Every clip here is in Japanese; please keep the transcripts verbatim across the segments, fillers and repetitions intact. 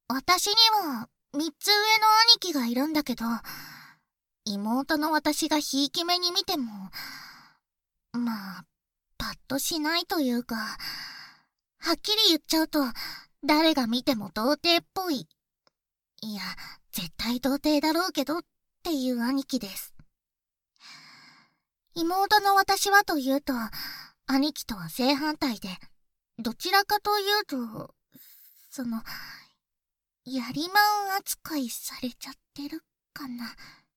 私にはみっつ上の兄貴がいるんだけど、妹の私がひいき目に見ても、まあ、パッとしないというか、はっきり言っちゃうと、誰が見ても童貞っぽい。いや、絶対童貞だろうけどっていう兄貴です。妹の私はというと、兄貴とは正反対で、どちらかというと、その、やりまん扱いされちゃってるかな。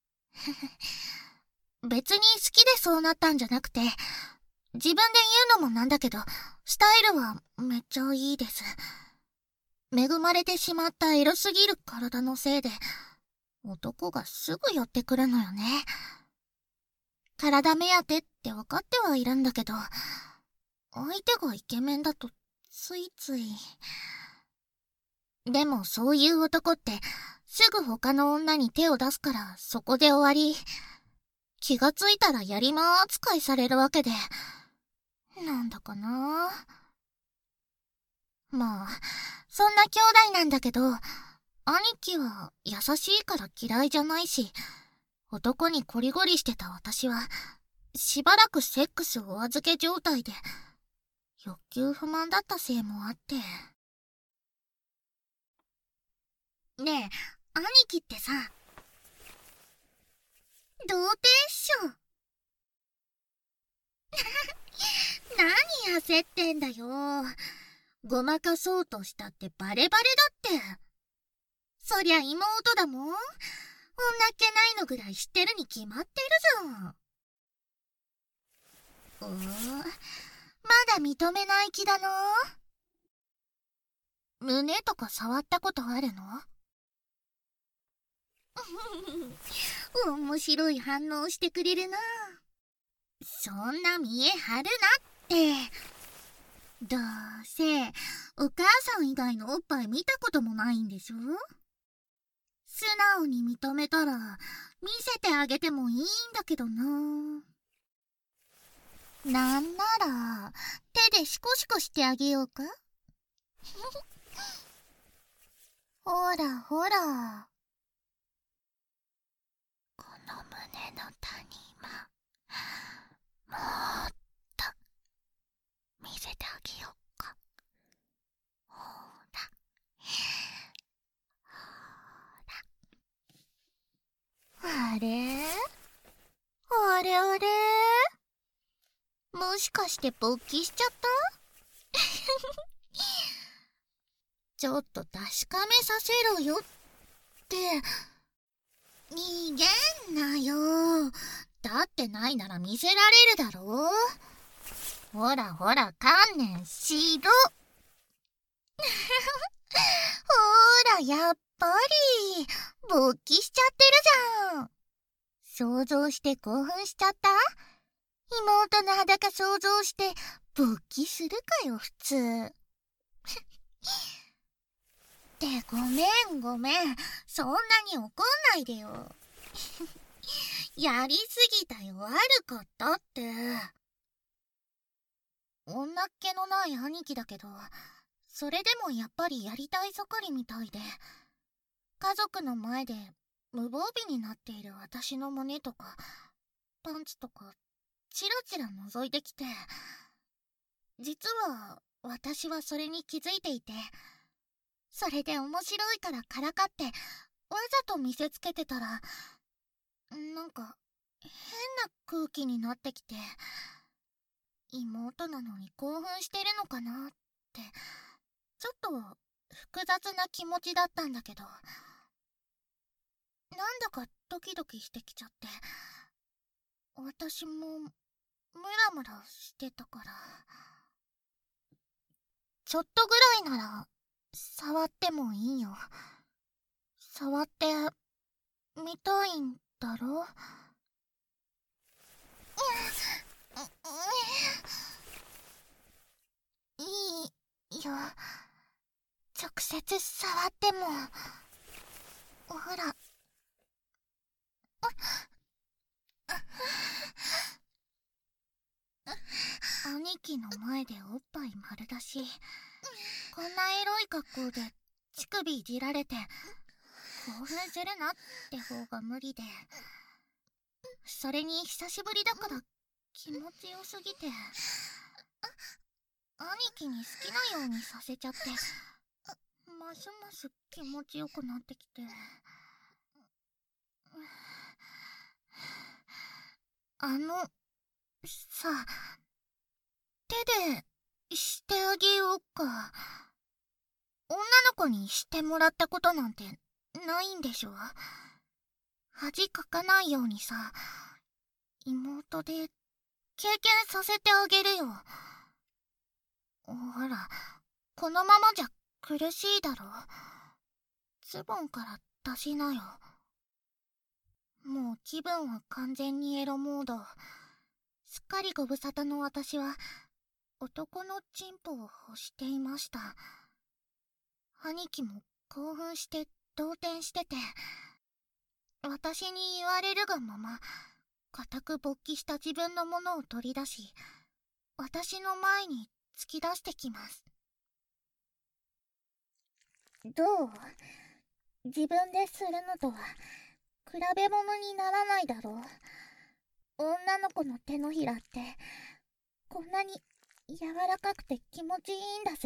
別に好きでそうなったんじゃなくて、自分で言うのもなんだけど、スタイルはめっちゃいいです。恵まれてしまったエロすぎる体のせいで、男がすぐ寄ってくるのよね。体目当てって分かってはいるんだけど、相手がイケメンだとついつい。でもそういう男ってすぐ他の女に手を出すからそこで終わり。気がついたらやりまん扱いされるわけで、なんだかな。まあ、そんな兄弟なんだけど、兄貴は優しいから嫌いじゃないし、男にコリゴリしてた私は、しばらくセックスお預け状態で、欲求不満だったせいもあって。ねえ、兄貴ってさ、童貞っしょ。何焦ってんだよ。ごまかそうとしたってバレバレだって。そりゃ妹だもん。女っ気ないのぐらい知ってるに決まってるじゃん。うーん、まだ認めない気だの？胸とか触ったことあるの？面白い反応してくれるな。そんな見え張るなって。どうせお母さん以外のおっぱい見たこともないんでしょ？素直に認めたら見せてあげてもいいんだけどな。なんなら手でシコシコしてあげようか？ほらほら、この胸の谷間、もっと見せてあげようか。ほらほら、あれあれあれ、もしかして勃起しちゃった？ちょっと確かめさせろよって。逃げんなよ。だってないなら見せられるだろ。ほらほら、観念しろ。ほら、やっぱり勃起しちゃってるじゃん。想像して興奮しちゃった？妹の裸想像して勃起するかよ普通。ってごめんごめん、そんなに怒んないでよ。やりすぎたよ、悪かったって。女っ気のない兄貴だけど、それでもやっぱりやりたい盛りみたいで、家族の前で無防備になっている私の胸とかパンツとかチラチラ覗いてきて、実は私はそれに気づいていて、それで面白いからからかってわざと見せつけてたら、なんか変な空気になってきて、妹なのに興奮してるのかなってちょっと複雑な気持ちだったんだけど、なんだかドキドキしてきちゃって、私もムラムラしてたから。ちょっとぐらいなら触ってもいいよ。触ってみたいんだろ？いいよ、直接触っても。ほら。兄貴の前でおっぱい丸出し、こんなエロい格好で乳首いじられて興奮するなって方が無理で、それに久しぶりだから気持ちよすぎて兄貴に好きなようにさせちゃって、ますます気持ちよくなってきて。あのさ、手でしてあげようか。女の子にしてもらったことなんてないんでしょ。恥かかないようにさ、妹で経験させてあげるよ。ほら、このままじゃ苦しいだろ。ズボンから出しなよ。もう気分は完全にエロモード。すっかりご無沙汰の私は男のチンポを欲していました。兄貴も興奮して動転してて、私に言われるがまま固く勃起した自分のものを取り出し、私の前に突き出してきます。どう？自分でするのとは比べ物にならないだろう。女の子の手のひらってこんなに柔らかくて気持ちいいんだぜ。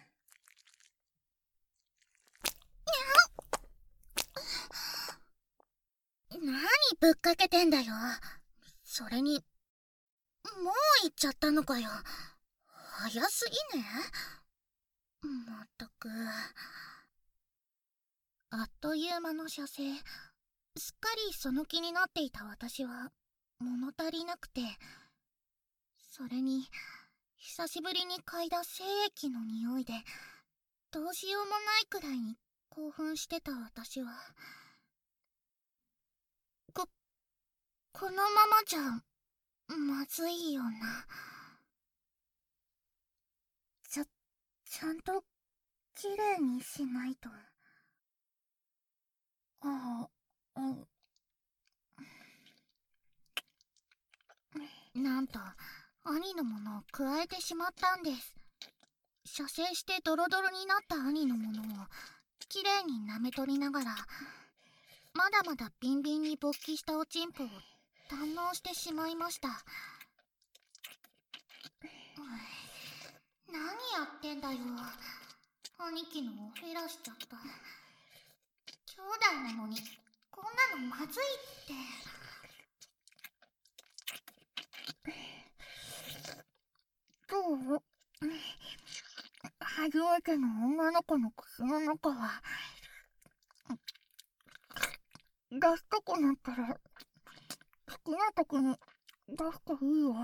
何ぶっかけてんだよ。それにもう行っちゃったのかよ。早すぎね。まったく。あっという間の射精。すっかりその気になっていた私は物足りなくて、それに久しぶりに嗅いだ精液の匂いでどうしようもないくらいに興奮してた私は、こ、このままじゃまずいよな。ちゃ、ちゃんときれいにしないと。ああ、うん。なんと兄のものを加えてしまったんです。射精してドロドロになった兄のものをきれいに舐め取りながら、まだまだビンビンに勃起したおちんぽを堪能してしまいました。何やってんだよ。兄貴のをフェラしちゃった。兄弟なのにこんなのまずいって。どう？初めての女の子の口の中は出したくなったら好きな時に出していいよ。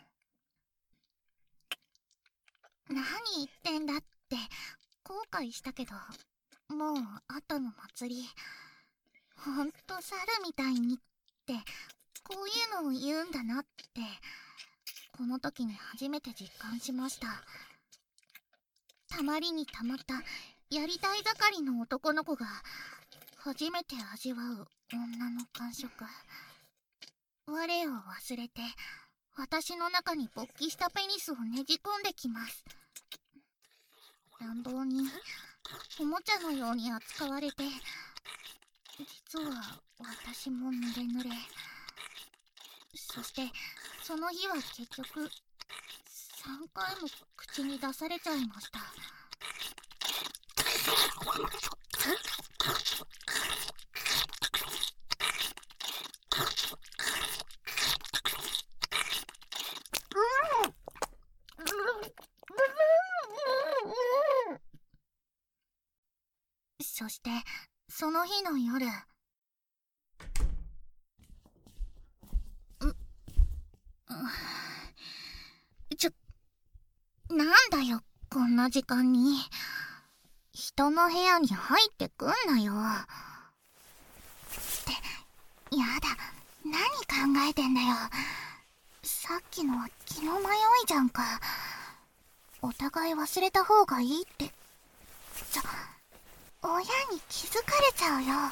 何言ってんだって後悔したけど、もう後の祭り。ほんと猿みたいにってこういうのを言うんだなってこの時に初めて実感しました。たまりにたまったやりたい盛りの男の子が初めて味わう女の感触。我を忘れて私の中に勃起したペニスをねじ込んできます。乱暴におもちゃのように扱われて、実は私も濡れ濡れ。そしてその日は結局さんかいも口に出されちゃいました。そしてその日の夜、ちょ、なんだよこんな時間に。人の部屋に入ってくんなよ。ってやだ、何考えてんだよ。さっきのは気の迷いじゃんか。お互い忘れた方がいいって。ちょ、親に気づかれちゃうよ。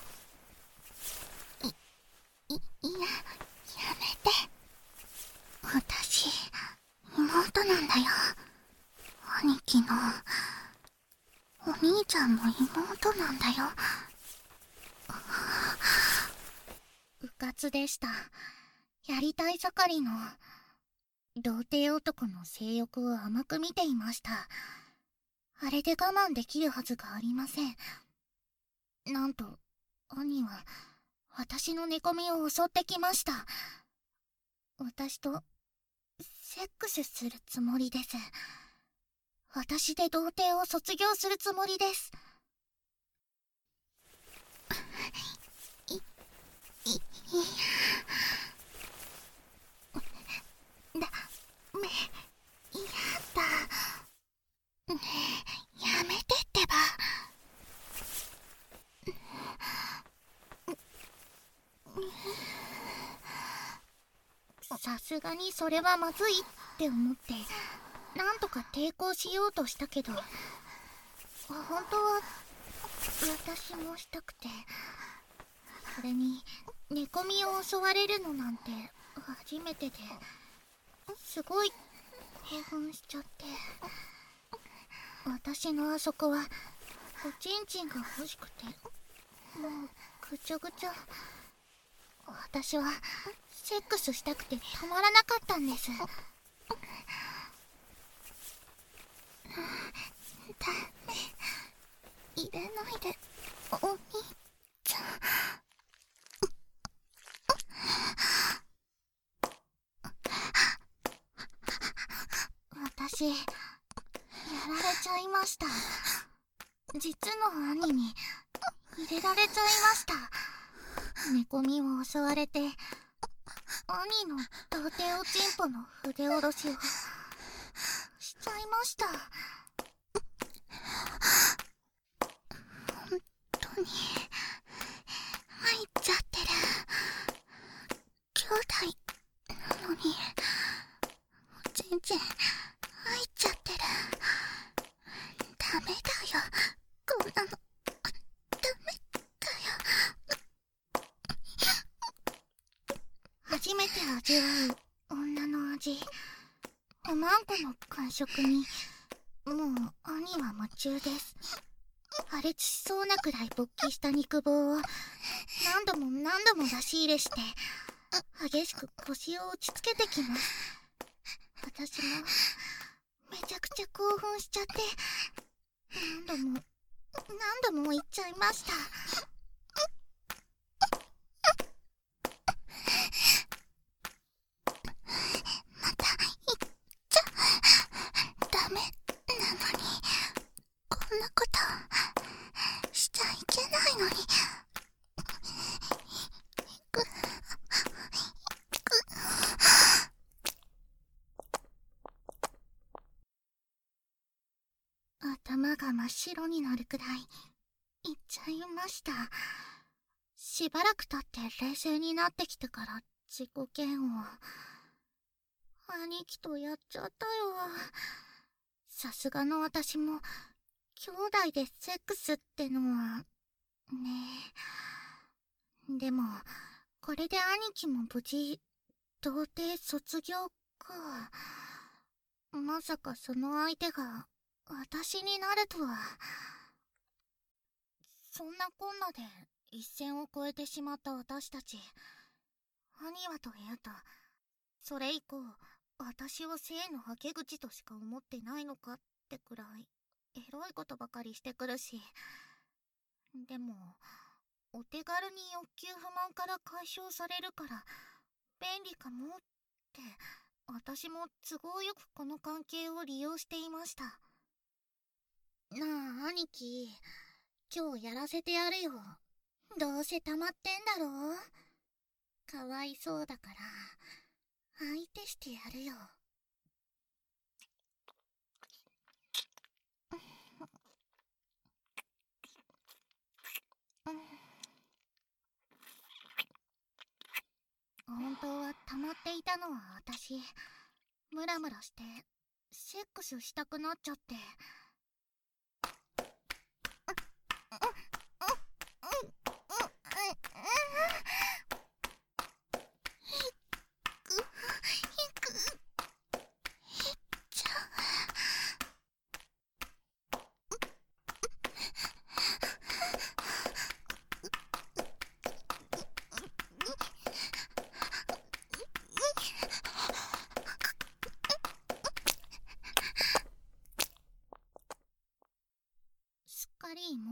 い、い、いや、やめて。私、妹なんだよ。兄貴の、お兄ちゃんの妹ことなんだよ。うかつでした。やりたい盛りの童貞男の性欲を甘く見ていました。あれで我慢できるはずがありません。なんと兄は私の寝込みを襲ってきました。私とセックスするつもりです。私で童貞を卒業するつもりです。い、い、いや、だめ、やだ。やめてってば。さすがにそれはまずいって思ってなんとか抵抗しようとしたけど、本当は私もしたくて、それに寝込みを襲われるのなんて初めてで、すごい興奮しちゃって、私のあそこはおちんちんが欲しくて、もうぐちゃぐちゃ。私はセックスしたくてたまらなかったんです。ダメ、入れないで、お兄ちゃん。私、やられちゃいました。実の兄に入れられちゃいました。寝込みを襲われて、兄の童貞おちんぽの筆下ろしをしちゃいました。本当に入っちゃってる。兄弟なのにおちんちん入っちゃってる。ダメだよ、こんなの。ダメだよ。初めて味わう女の味。おまんこの感触にもう兄は夢中です。破裂しそうなくらい勃起した肉棒を何度も何度も出し入れして激しく腰を打ちつけてきます。私もめちゃくちゃ興奮しちゃって何度も何度も言っちゃいました。また言っちゃダメなのに、こんなことしちゃいけないのに。頭が真っ白になるくらい言っちゃいました。しばらく経って冷静になってきてから自己嫌悪。兄貴とやっちゃったよ。さすがの私も兄弟でセックスってのはねえ。でもこれで兄貴も無事童貞卒業か。まさかその相手が私になるとは。そんなこんなで一線を越えてしまった私たち。兄はというと、それ以降私を性のはけ口としか思ってないのかってくらいエロいことばかりしてくるし。でもお手軽に欲求不満から解消されるから便利かもって私も都合よくこの関係を利用していました。なあ兄貴、今日やらせてやるよ。どうせ溜まってんだろ。かわいそうだから相手してやるよ。本当は溜まっていたのは私。ムラムラしてセックスしたくなっちゃって。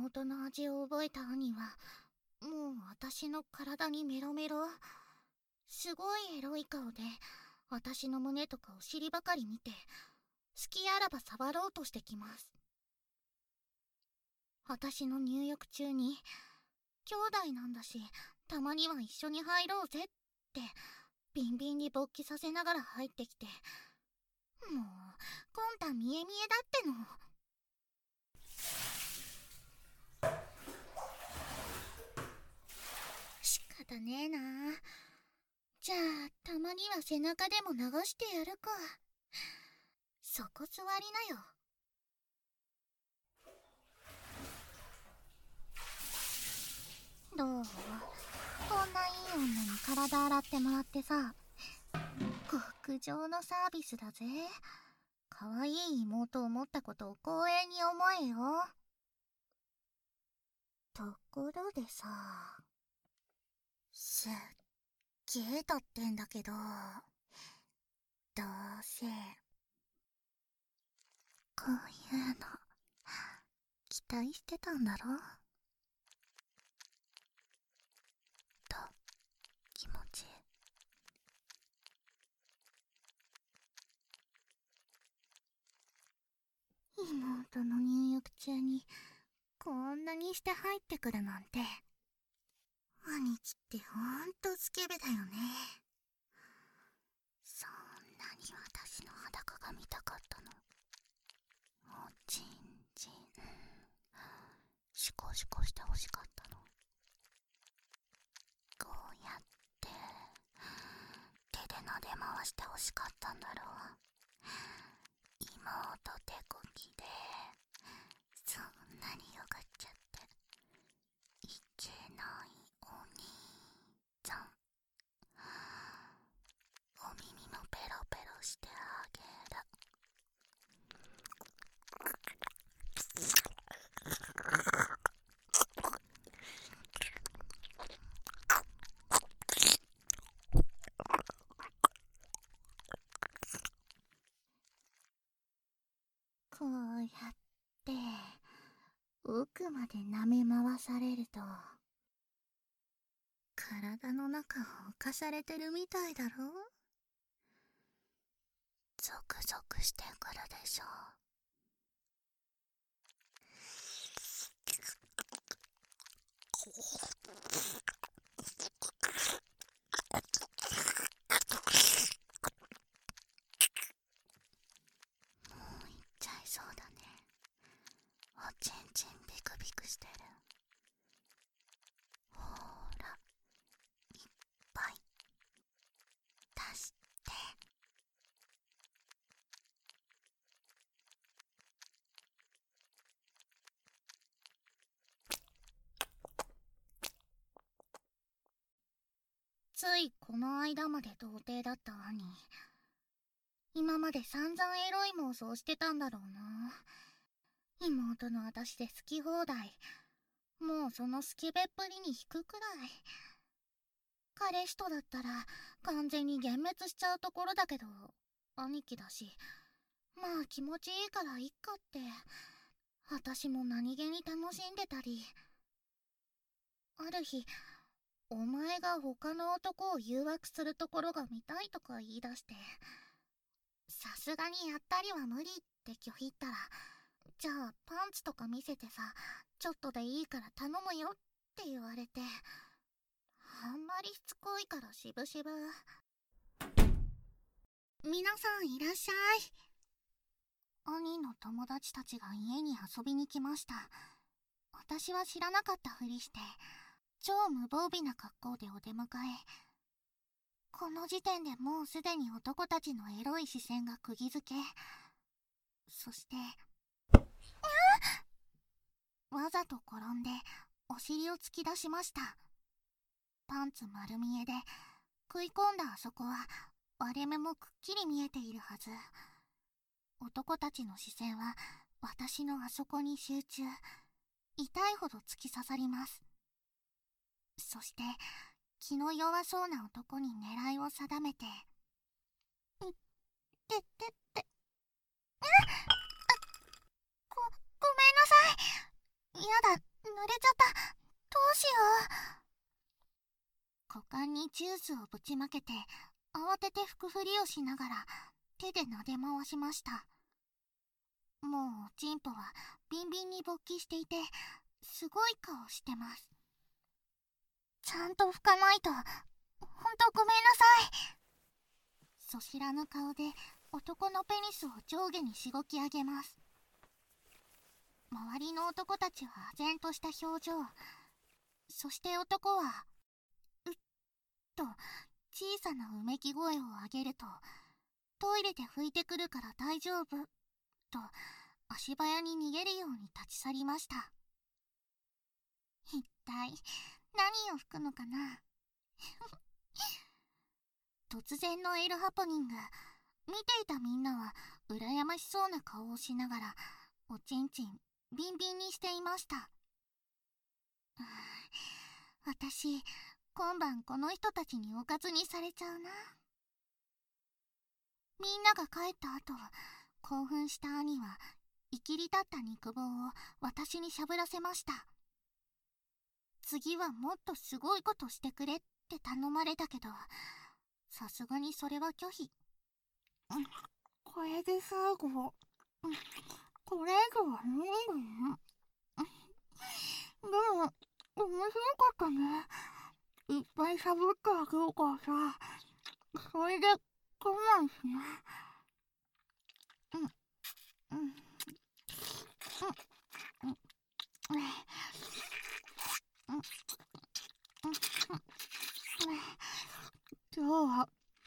妹の味を覚えた兄はもう私の体にメロメロ。すごいエロい顔で私の胸とかお尻ばかり見て、好きあらば触ろうとしてきます。私の入浴中に、兄弟なんだし、たまには一緒に入ろうぜって、ビンビンに勃起させながら入ってきて、もう、魂胆見え見えだっての。仕方ねえな。じゃあ、たまには背中でも流してやるか。そこ座りなよ。どう？こんないい女に体洗ってもらってさ、極上のサービスだぜ。可愛い妹を持ったことを光栄に思えよ。ところでさ、すっげえ撮ってんだけど、どうせこういうの期待してたんだろ？と気持ち妹の入浴中にこんなにして入ってくるなんて。兄貴ってほんとスケベだよね。そんなに私の裸が見たかったの？おちんちんシコシコしてほしかったの？こうやって手で撫で回してほしかったんだろう。妹手こきでそんなによがっちゃっていけないお兄さん。お耳もペロペロしてあげる。こうやって奥まで舐め回されると体の中を浮かされてるみたいだろ？ゾクゾクしてくるでしょ。もういっちゃいそうだね。おちんちんビクビクしてる。ほーら、いっぱい出して。ついこの間まで童貞だった兄。今まで散々エロい妄想してたんだろうな。妹の私で好き放題。もうそのスケベっぷりに引くくらい。彼氏とだったら完全に幻滅しちゃうところだけど、兄貴だし、まあ気持ちいいからいっかって、私も何気に楽しんでたり。ある日、お前が他の男を誘惑するところが見たいとか言い出して、さすがにやったりは無理って拒否ったら、じゃあパンツとか見せてさ、ちょっとでいいから頼むよって言われて、あんまりしつこいからしぶしぶ。皆さんいらっしゃい。兄の友達たちが家に遊びに来ました。私は知らなかったふりして超無防備な格好でお出迎え。この時点でもうすでに男たちのエロい視線が釘付け。そしてわざと転んでお尻を突き出しました。パンツ丸見えで食い込んだあそこは割れ目もくっきり見えているはず。男たちの視線は私のあそこに集中。痛いほど突き刺さります。そして気の弱そうな男に狙いを定めて、いってってって、あっ、ご、ごめんなさい。やだ、 濡れちゃった。どうしよう。股間にジュースをぶちまけて、慌てて拭くふりをしながら手で撫で回しました。もうチンポはビンビンに勃起していて、すごい顔してます。ちゃんと拭かないと。ほんとごめんなさい。そ知らぬ顔で男のペニスを上下にしごき上げます。周りの男たちは唖然とした表情。そして男はうっと小さなうめき声を上げると、トイレで拭いてくるから大丈夫と足早に逃げるように立ち去りました。一体何を拭くのかな。突然のエルハプニング。見ていたみんなは羨ましそうな顔をしながらおちんちんビンビンにしていました。私今晩この人たちにおかずにされちゃうな。みんなが帰った後、興奮した兄はいきり立った肉棒を私にしゃぶらせました。次はもっとすごいことしてくれって頼まれたけど、さすがにそれは拒否。 これで最後。これ以上は無理だよ。でも、面白かったね。いっぱいしゃぶってあげるからさ、それで我慢しな。うん、うん、うん、うん、うん、うん、今日は、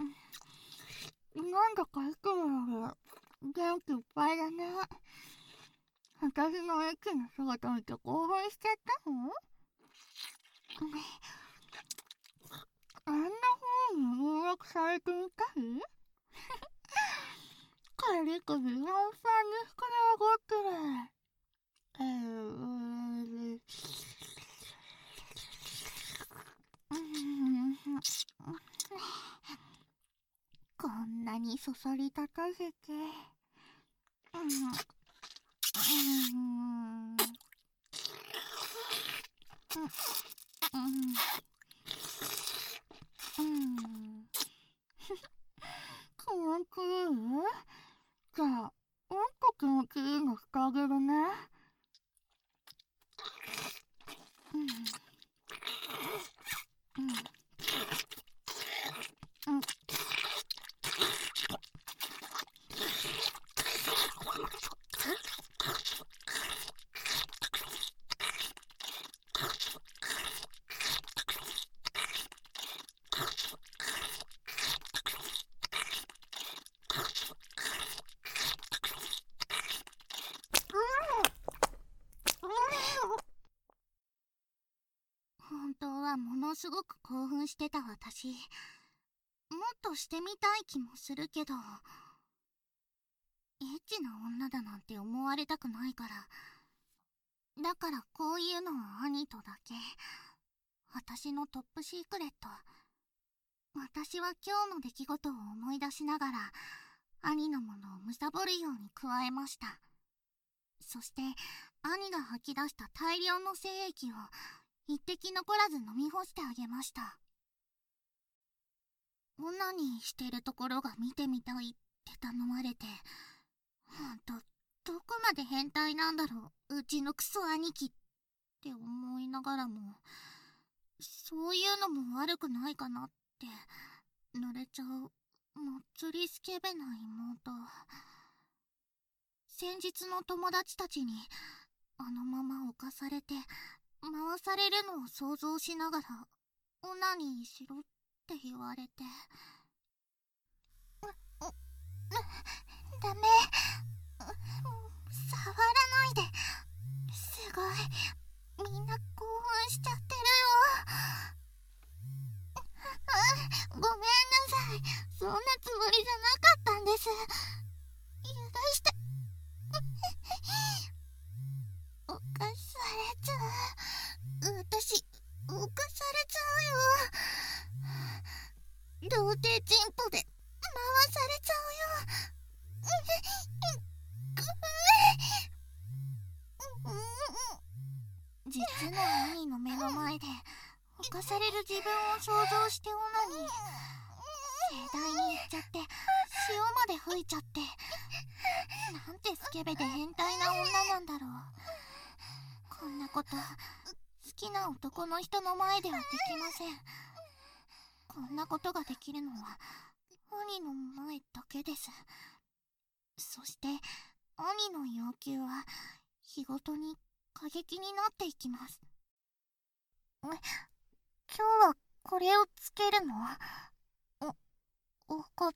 なんだかいつもより元気いっぱいだね。私のエッチな姿見て興奮しちゃったの？あんな風に入力されてみたい？カリクビランさんに膨れ上がってる。えー、こんなにそそり立たせて、うん、うんうん、気持ちいい？じゃあ、もっと気持ちいいのしてあげるね。うん、うん、うん。 本当はものすごく興奮してた私。もっとしてみたい気もするけど、エッチな女だなんて思われたくないから。だからこういうのは兄とだけ。私のトップシークレット。私は今日の出来事を思い出しながら兄のものを貪るように加えました。そして兄が吐き出した大量の精液を一滴残らず飲み干してあげました。オナニーしてるところが見てみたいって頼まれて、ほんとどこまで変態なんだろう、うちのクソ兄貴って思いながらも、そういうのも悪くないかなって濡れちゃうもっつりスケベな妹。先日の友達たちにあのまま侵されて回されるのを想像しながらオナニーしろって言われて、う、う、ダメ、触らないで。すごい、みんな興奮しちゃってるよ。ごめんなさい、そんなつもりじゃなかったんです。許して。犯されちゃう。私、犯されちゃうよ。童貞チンポで回されちゃうよ。実実の兄の目の前で犯される自分を想像してオナニー、盛大に行っちゃって潮まで吹いちゃって、なんてスケベで変態な女なんだろう。こんなこと好きな男の人の前ではできません。こんなことができるのは兄の前だけです。そして兄の要求は日ごとに過激になっていきます。え、今日はこれをつけるの？お、わかった。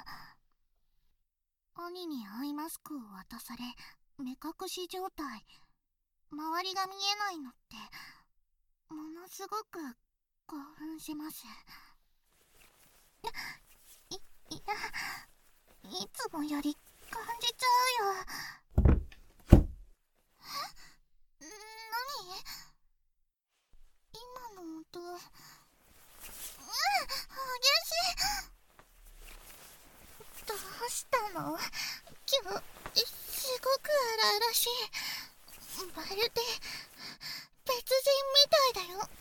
兄にアイマスクを渡され、目隠し状態。周りが見えないのってものすごく興奮します。い、いや、いつもより感じちゃうよ。え？何？今の音、うん、激しい。どうしたの？今日すごく荒々しい。まるで別人みたいだよ。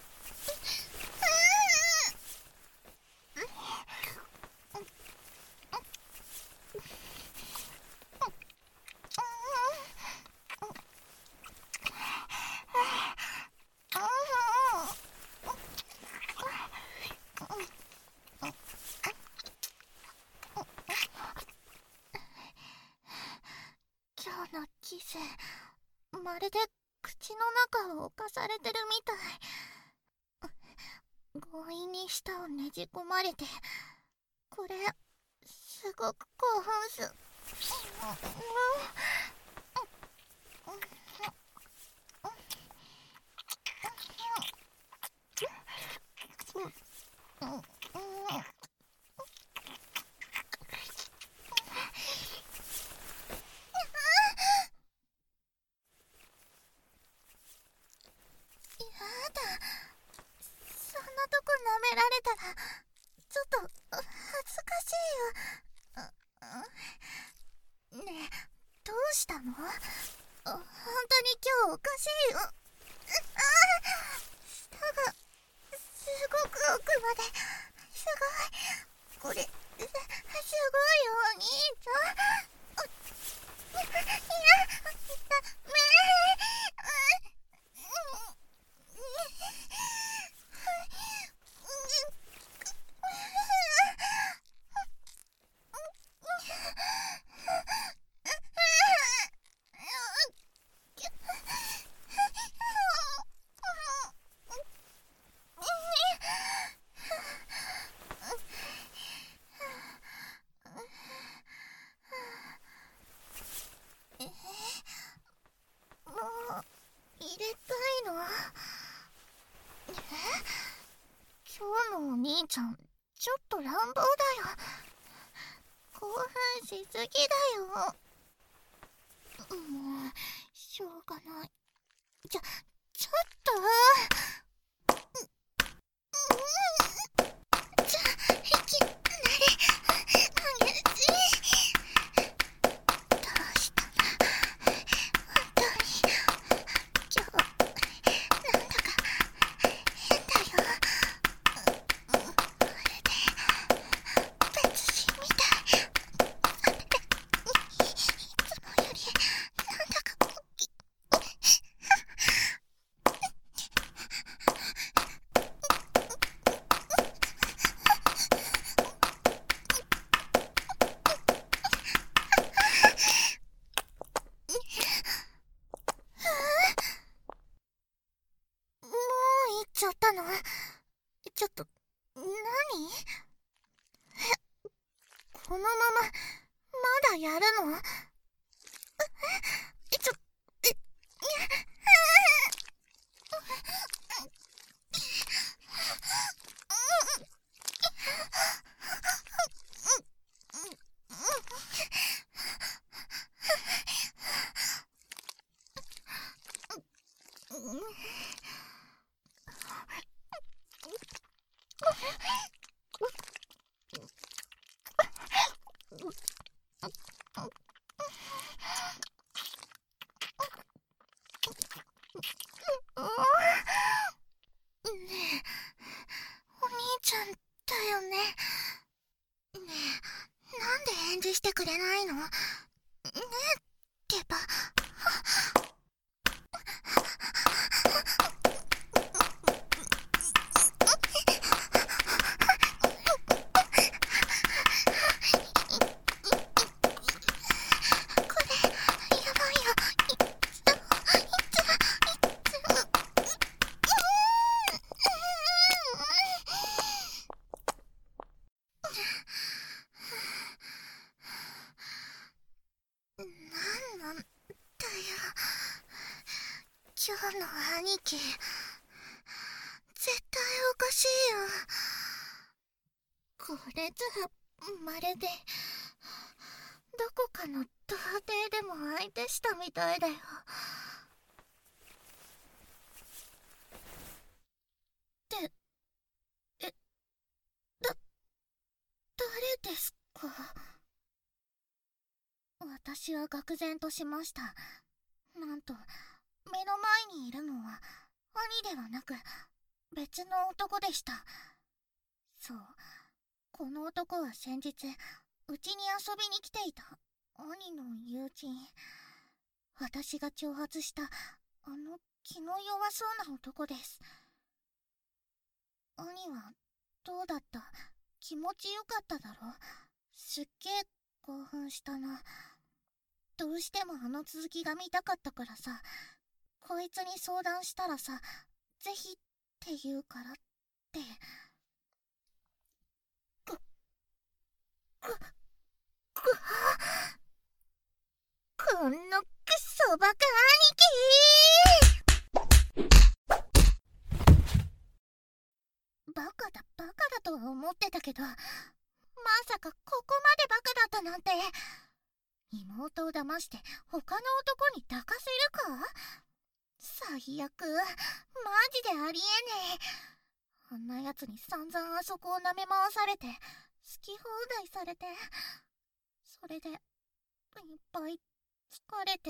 今日のキス、まるで口の中を侵されてるみたい。強引に舌をねじ込まれて、これすごく興奮す。められたらちょっと恥ずかしいよ。ねえ、どうしたの？本当に今日おかしいよ。舌がすごく奥まで。すごい、これすごいよ、お兄ちゃん。いや、ダメ。今日のお兄ちゃん、ちょっと乱暴だよ。興奮しすぎだよ。もう、しょうがない。ちょ、ちょっと。ちょ、いきなり、激しい。どうしたの？本当に、今日、なんだか、変だよ。まるで、別人みたい。いつもより、なんだか、もう行っちゃったの？ちょっと、何？え、このまま、まだやるの？え、ちょ、え、いや、うん。 てくれないの？ねえ、デパ。今日の兄貴、絶対おかしいよ。これじゃまるでどこかの童貞でも相手したみたいだよ。ってえだ誰ですか？私は愕然としました。なんと目の前にいるのは兄ではなく別の男でした。そう、この男は先日うちに遊びに来ていた兄の友人。私が挑発したあの気の弱そうな男です。兄はどうだった？気持ちよかっただろ？すっげえ興奮したな。どうしてもあの続きが見たかったからさ、こいつに相談したらさ、ぜひって言うからって。く、く、く、このクソバカ兄貴！バカだバカだとは思ってたけど、まさかここまでバカだったなんて。妹を騙して他の男に抱かせるか？最悪、マジでありえねえ。あんなやつに散々あそこを舐め回されて、好き放題されて、それでいっぱい疲れて。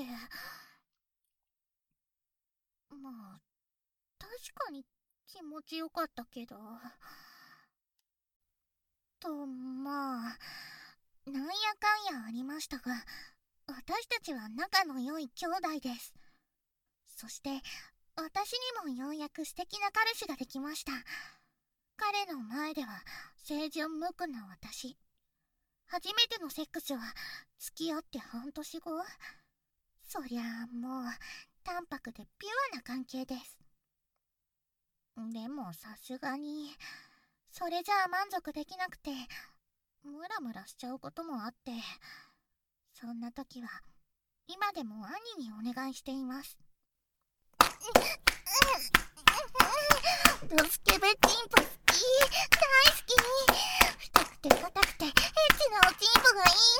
まあ確かに気持ちよかったけど。とまあなんやかんやありましたが、私たちは仲の良い兄弟です。そして私にもようやく素敵な彼氏ができました。彼の前では清純無垢な私。初めてのセックスは付き合って半年後。そりゃあもう淡白でピュアな関係です。でもさすがにそれじゃあ満足できなくて、ムラムラしちゃうこともあって、そんな時は今でも兄にお願いしています。ドスケベチンポ好き、大好き。太くて硬くてエッチなおチンポがいい。